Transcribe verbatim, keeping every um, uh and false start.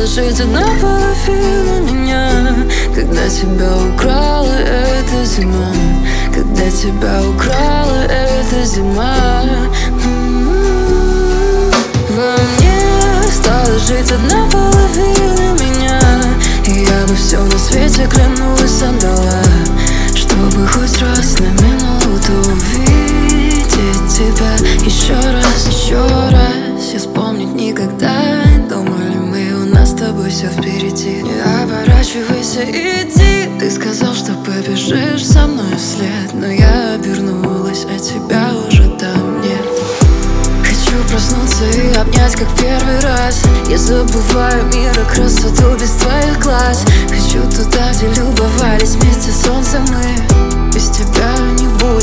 стала жить одна половина меня. Когда тебя украла эта зима, когда тебя украла эта зима. Во мне стала жить одна половина меня, и я бы все на свете, клянусь, отдала, чтобы хоть раз на минуту увидеть тебя еще раз, еще раз. И вспомнить никогда. Думали мы, у нас с тобой все впереди. Не оборачивайся, иди. Ты сказал, что побежишь со мной вслед, но я обернулась, а тебя уже там нет. Хочу проснуться и обнять, как в первый раз. Я забываю мир и красоту без твоих глаз. Хочу туда, где любовались вместе солнцем мы. Без тебя не будет